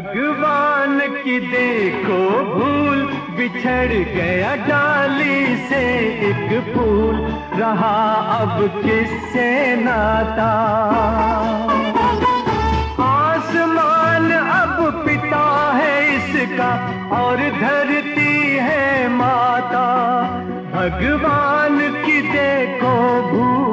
भगवान की देखो भूल, बिछड़ गया डाली से एक फूल, रहा अब किससे नाता। आसमान अब पिता है इसका और धरती है माता, भगवान की देखो भूल।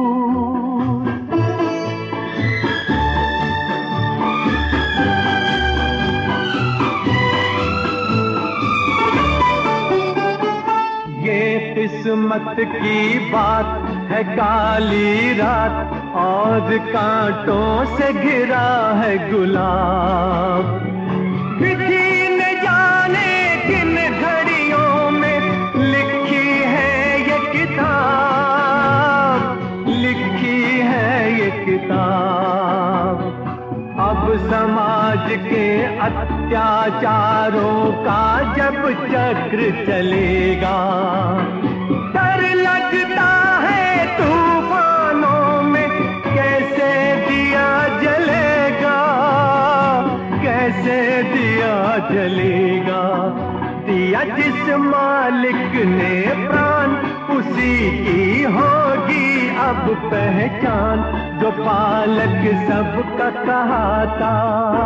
किस्मत की बात है काली रात और कांटों से घिरा है गुलाब। विधि न जाने किन घड़ियों में लिखी है ये किताब, लिखी है ये किताब। अब समाज के अत्याचारों का जब चक्र चलेगा, डर लगता है तूफानों में कैसे दिया जलेगा, कैसे दिया जलेगा। दिया जिस मालिक ने प्राण उसी की होगी अब पहचान, जो पालक सबका कहाता।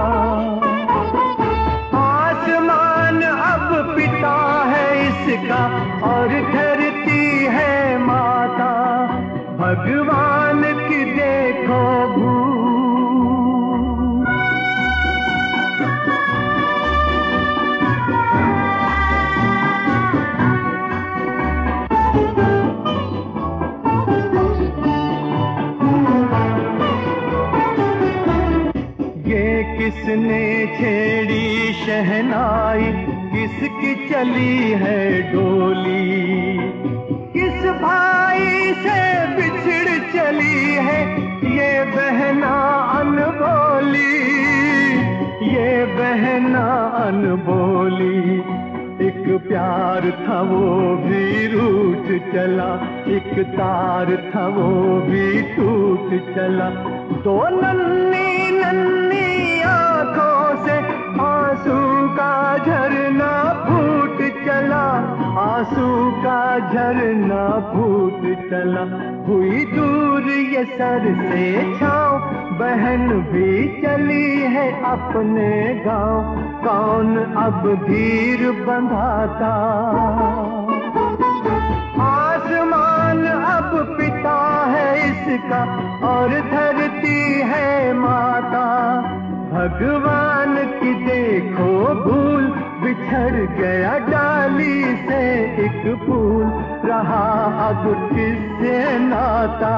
आसमान अब पिता है इसका और धरती है माता, भगवान की देखो भूल। किसने छेड़ी शहनाई, किसकी चली है डोली, किस भाई से बिछड़ चली है ये बहना अनबोली, ये बहना अनबोली। एक प्यार था वो भी रूठ चला, एक तार था वो भी टूट चला। दो नन्ही नन्ही आंखों से आंसू का झरना फूट चला, आंसू का झरना फूट चला। हुई दूर ये सर से छाँव, बहन भी चली है अपने गांव, कौन अब धीर बंधाता। आसमान अब पिता है इसका और धरती है माता, भगवान की देखो भूल। बिछड़ गया डाली से एक फूल, रहा अब किससे नाता।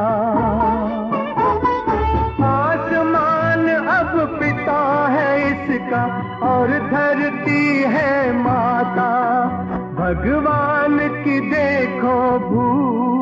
आसमान अब पिता है इसका और धरती है माता, भगवान की देखो भूल।